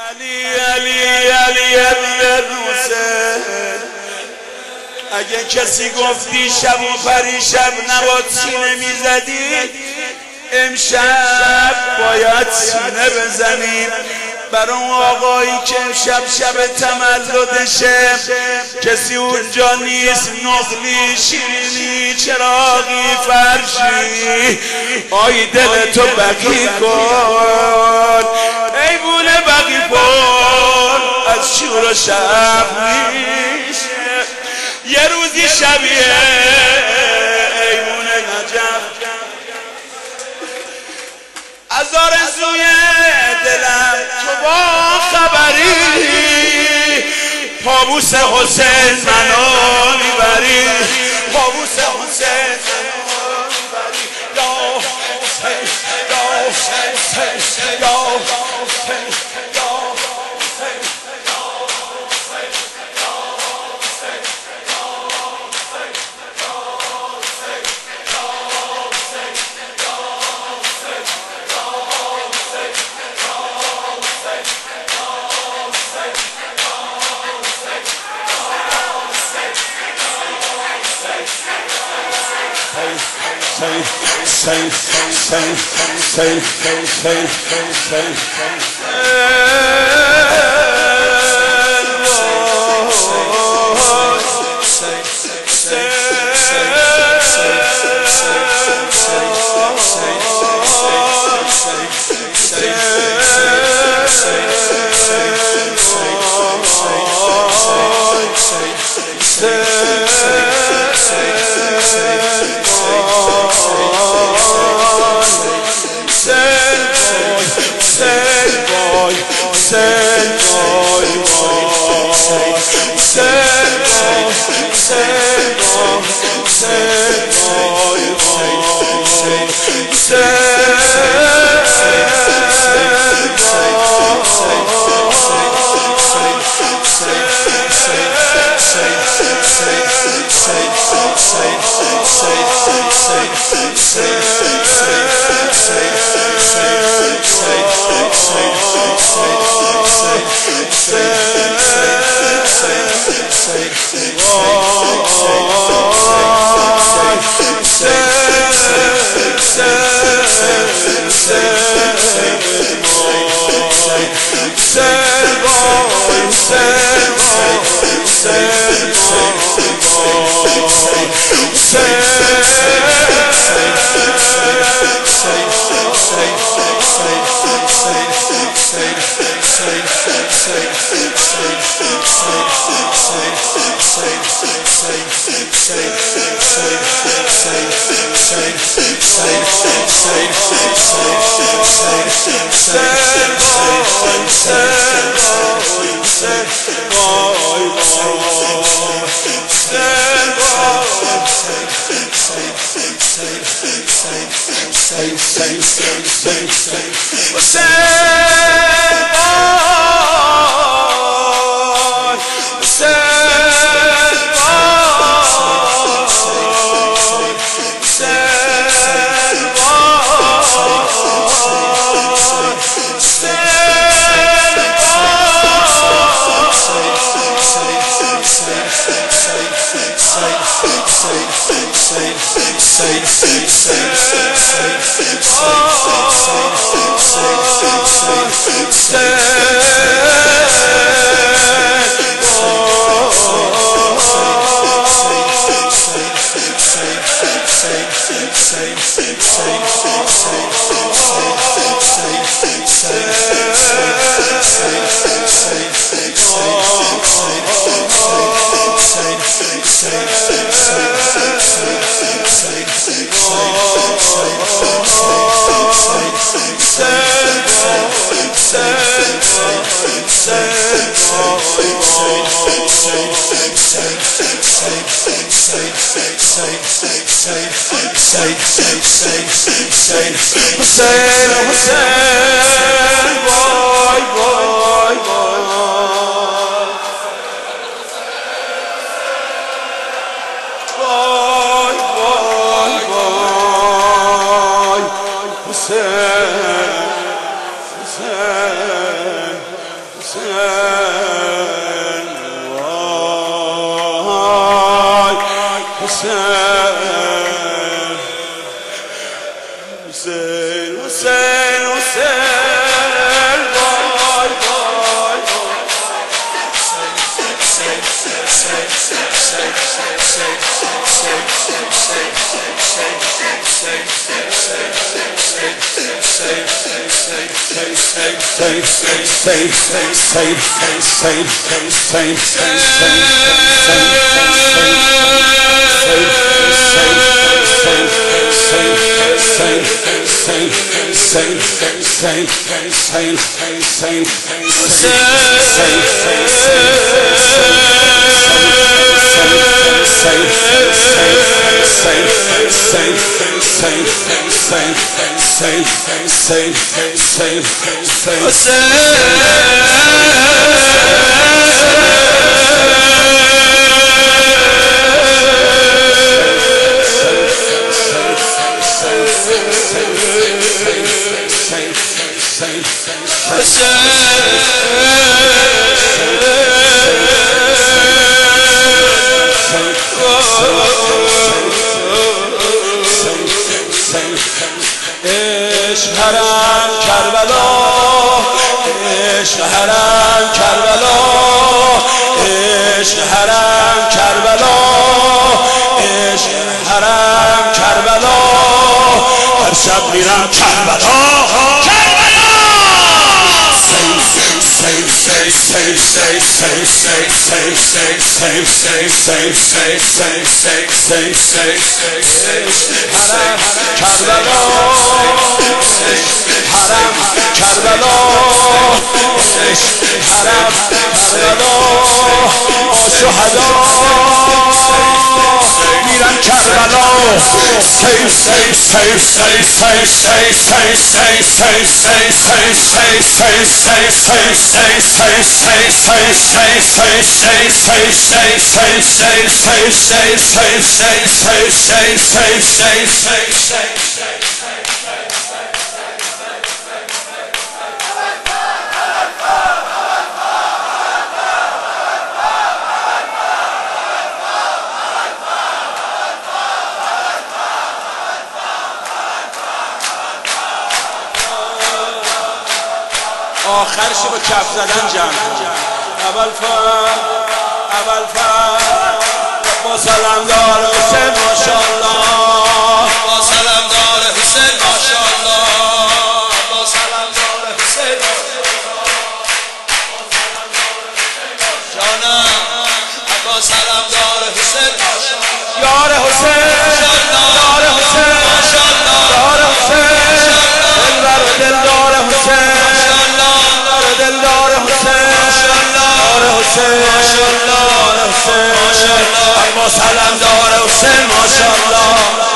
علی علی علی ابن حسین. اگه کسی گفتی شب و پریشب نباد سینه میزدی، امشب باید سینه بزنیم برای اون آقایی که امشب شب تولدشه. کسی اونجا نیست، نقلی، شیرینی، چراغی، فرشی. آی دل تو بقی کن، ایوون بقی کن، از شور و شب میشه یه روزی شبیه ایوون نجف. از آرزوی دلم تو با خبری، پابوس حسین منو میبری، پابوس حسین منو میبری. یا حسین یا حسین یا حسین یا حسین شب میرم کربلا میرم کربلا آخرشو با کف زدن جمع کن. اول فر با سلامدار حسین ماشاءالله، با سلامدار حسین ماشاءالله، با سلامدار حسین جانم، با سلامدار حسین یار حسین، یار حسین، یار حسین، دلبر و دلدار حسین، دلدار حسین، با سلامدار حسین ماشاءالله.